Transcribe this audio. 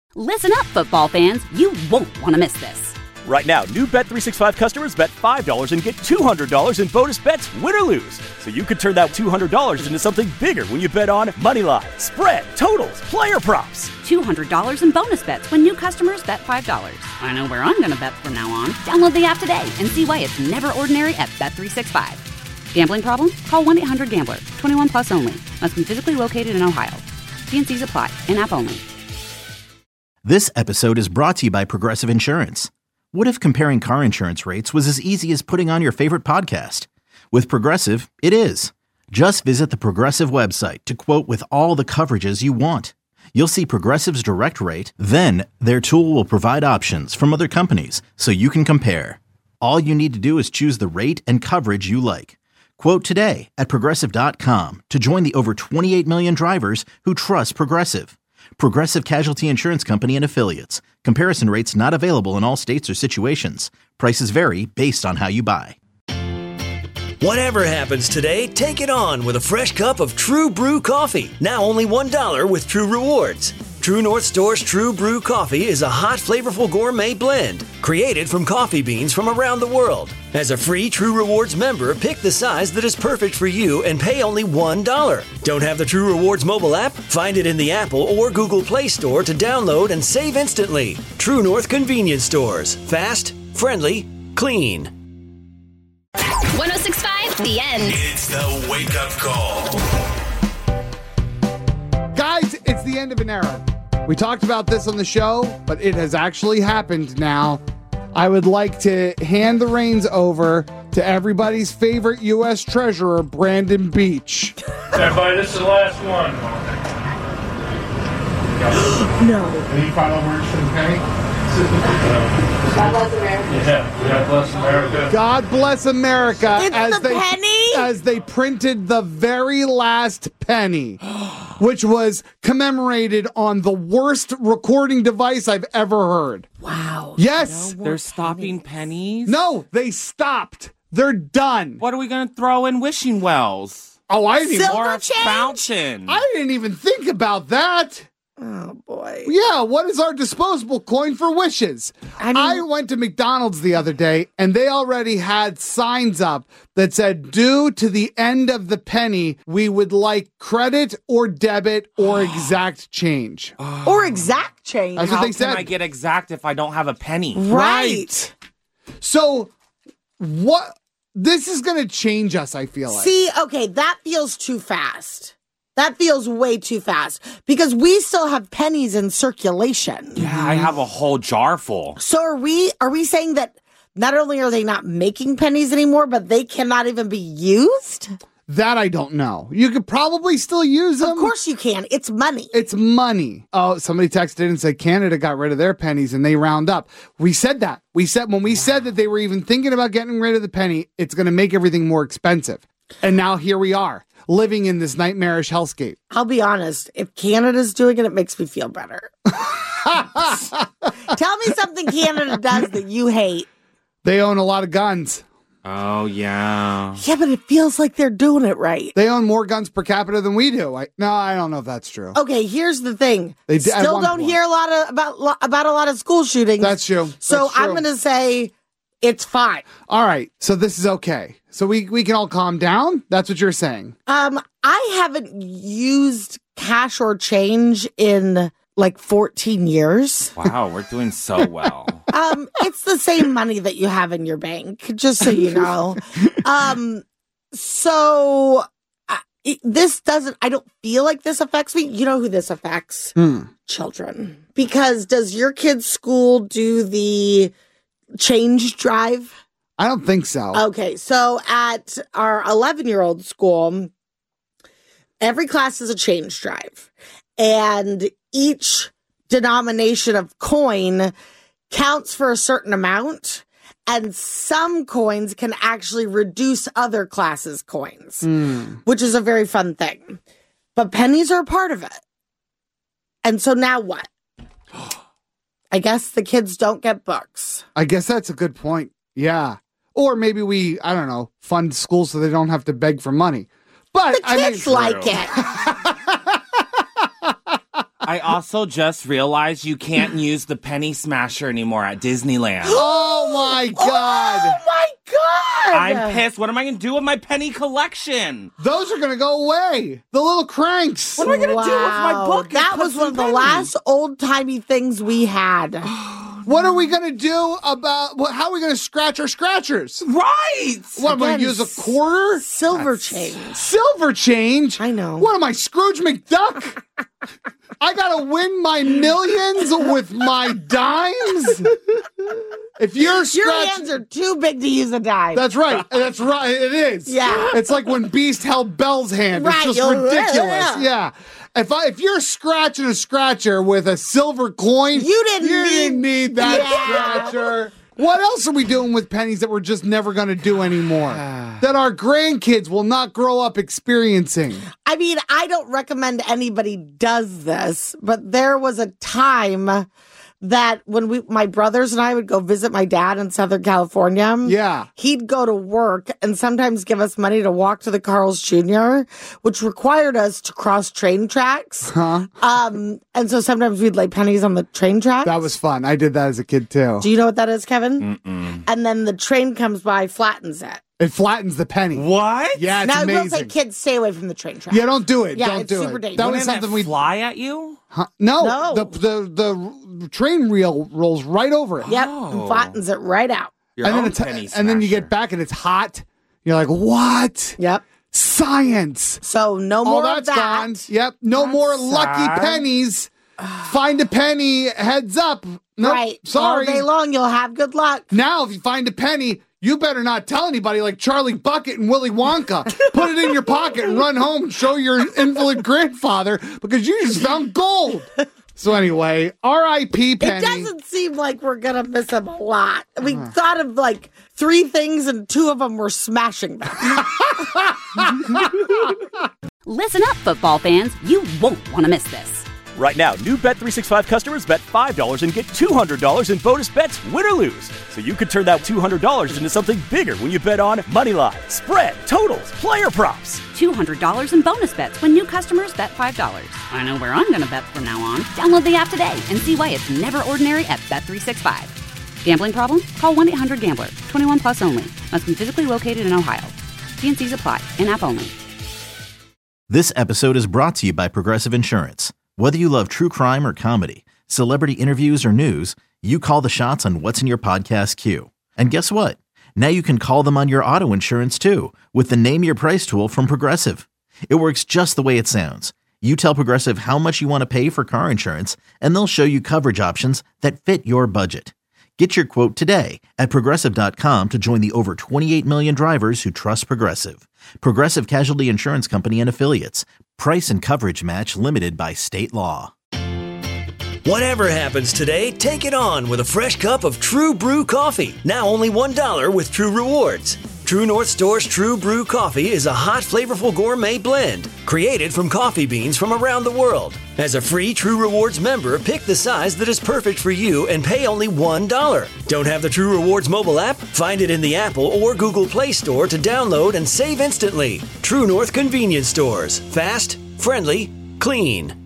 Listen up, football fans. You won't want to miss this. Right now, new Bet365 customers bet $5 and get $200 in bonus bets, win or lose. So you could turn that $200 into something bigger when you bet on moneyline, spread, totals, player props. $200 in bonus bets when new customers bet $5. I know where I'm going to bet from now on. Download the app today and see why it's never ordinary at Bet365. Gambling problem? Call 1-800-GAMBLER. 21 plus only. Must be physically located in Ohio. T&Cs apply. In-app only. This episode is brought to you by Progressive Insurance. What if comparing car insurance rates was as easy as putting on your favorite podcast? With Progressive, it is. Just visit the Progressive website to quote with all the coverages you want. You'll see Progressive's direct rate, then their tool will provide options from other companies so you can compare. All you need to do is choose the rate and coverage you like. Quote today at Progressive.com to join the over 28 million drivers who trust Progressive. Progressive Casualty Insurance Company and Affiliates. Comparison rates not available in all states or situations. Prices vary based on how you buy. Whatever happens today, take it on with a fresh cup of True Brew coffee. Now only $1 with True Rewards. True North Store's True Brew coffee is a hot, flavorful gourmet blend created from coffee beans from around the world. As a free True Rewards member, pick the size that is perfect for you and pay only $1. Don't have the True Rewards mobile app? Find it in the Apple or Google Play Store to download and save instantly. True North Convenience Stores. Fast, friendly, clean. 106.5, The End. It's the wake-up call. Guys, it's the end of an era. We talked about this on the show, but it has actually happened now. I would like to hand the reins over to everybody's favorite U.S. treasurer, Brandon Beach. Everybody, this is the last one. No. Any final words from Penny? God bless America. Yeah, God bless America. God bless America. It's the penny? As they printed the very last penny, which was commemorated on the worst recording device I've ever heard. Wow. Yes. They're stopping pennies? No, they stopped. They're done. What are we going to throw in wishing wells? Oh, I didn't even... Silver change? Fountain. I didn't even think about that. Oh, boy. Yeah, what is our disposable coin for wishes? I went to McDonald's the other day, and they already had signs up that said, due to the end of the penny, we would like credit or debit or exact change. Or exact change. That's what they said. How can I get exact if I don't have a penny? Right. So, what... This is going to change us, I feel like. See, okay, that feels too fast. That feels way too fast because we still have pennies in circulation. Yeah, I have a whole jar full. So are we saying that not only are they not making pennies anymore, but they cannot even be used? That I don't know. You could probably still use them. Of course you can. It's money. It's money. Oh, somebody texted in and said Canada got rid of their pennies and they round up. We said that. When we said that they were even thinking about getting rid of the penny, it's going to make everything more expensive. And now here we are, living in this nightmarish hellscape. I'll be honest. If Canada's doing it, it makes me feel better. Tell me something Canada does that you hate. They own a lot of guns. Oh, yeah. Yeah, but it feels like they're doing it right. They own more guns per capita than we do. No, I don't know if that's true. Okay, here's the thing. They still don't hear a lot about a lot of school shootings. That's true. So I'm going to say it's fine. All right, so this is okay. So we can all calm down? That's what you're saying? I haven't used cash or change in like 14 years. Wow, we're doing so well. It's the same money that you have in your bank, just so you know. So this doesn't, I don't feel like this affects me. You know who this affects? Children. Because does your kid's school do the change drive? I don't think so. Okay, so at our 11-year-old school, every class is a change drive. And each denomination of coin counts for a certain amount. And some coins can actually reduce other classes' coins, which is a very fun thing. But pennies are a part of it. And so now what? I guess the kids don't get books. I guess that's a good point. Yeah. Or maybe I don't know, fund schools so they don't have to beg for money. But the kids like it. I also just realized you can't use the penny smasher anymore at Disneyland. Oh my God. Oh my God. I'm pissed. What am I going to do with my penny collection? Those are going to go away. The little cranks. What am I going to do with my book? That was one of the last old-timey things we had. What are we going to do about, how are we going to scratch our scratchers? Right. What, am I going to use a quarter? Silver change. Silver change? I know. What am I, Scrooge McDuck? I got to win my millions with my dimes? If you're Your hands are too big to use a dime. That's right. That's right. It is. Yeah. It's like when Beast held Belle's hand. Right. It's just ridiculous. Yeah. If you're scratching a scratcher with a silver coin, You didn't need that scratcher. What else are we doing with pennies that we're just never going to do anymore? That our grandkids will not grow up experiencing? I mean, I don't recommend anybody does this, but there was a time that when my brothers and I would go visit my dad in Southern California, Yeah. he'd go to work and sometimes give us money to walk to the Carl's Jr., which required us to cross train tracks. And so sometimes we'd lay pennies on the train tracks. That was fun. I did that as a kid too. Do you know what that is, Kevin? And then the train comes by, flattens it. It flattens the penny. What? Yeah, it's Now, I will amazing. say, kids, stay away from the train tracks. Yeah, don't do it. Yeah, don't it's do super it. dangerous. That was Wouldn't something it we fly at you? No, No. the train reel rolls right over it. Yep, and flattens it right out. Your and then own it's penny and then you smasher. get back and it's hot. You're like, what? Yep. Science. So no All more that's of that. gone. Yep. No more lucky sad. pennies. Find a penny. Heads up. Nope, Right. Sorry. All day long, you'll have good luck. Now, if you find a penny, you better not tell anybody like Charlie Bucket and Willy Wonka. Put it in your pocket and run home and show your invalid grandfather because you just found gold. So anyway, R.I.P. Penny. It doesn't seem like we're going to miss him a lot. We thought of like 3 things and 2 of them were smashing them. Listen up, football fans. You won't want to miss this. Right now, new Bet365 customers bet $5 and get $200 in bonus bets, win or lose. So you could turn that $200 into something bigger when you bet on Moneyline, spread, totals, player props. $200 in bonus bets when new customers bet $5. I know where I'm going to bet from now on. Download the app today and see why it's never ordinary at Bet365. Gambling problem? Call 1-800-GAMBLER. 21 plus only. Must be physically located in Ohio. T&Cs apply. In-app only. This episode is brought to you by Progressive Insurance. Whether you love true crime or comedy, celebrity interviews or news, you call the shots on what's in your podcast queue. And guess what? Now you can call them on your auto insurance too with the Name Your Price tool from Progressive. It works just the way it sounds. You tell Progressive how much you want to pay for car insurance, and they'll show you coverage options that fit your budget. Get your quote today at Progressive.com to join the over 28 million drivers who trust Progressive. Progressive Casualty Insurance Company and Affiliates. Price and coverage match limited by state law. Whatever happens today, take it on with a fresh cup of True Brew coffee. Now only $1 with True Rewards. True North Store's True Brew coffee is a hot, flavorful gourmet blend created from coffee beans from around the world. As a free True Rewards member, pick the size that is perfect for you and pay only $1. Don't have the True Rewards mobile app? Find it in the Apple or Google Play Store to download and save instantly. True North Convenience Stores. Fast, friendly, clean.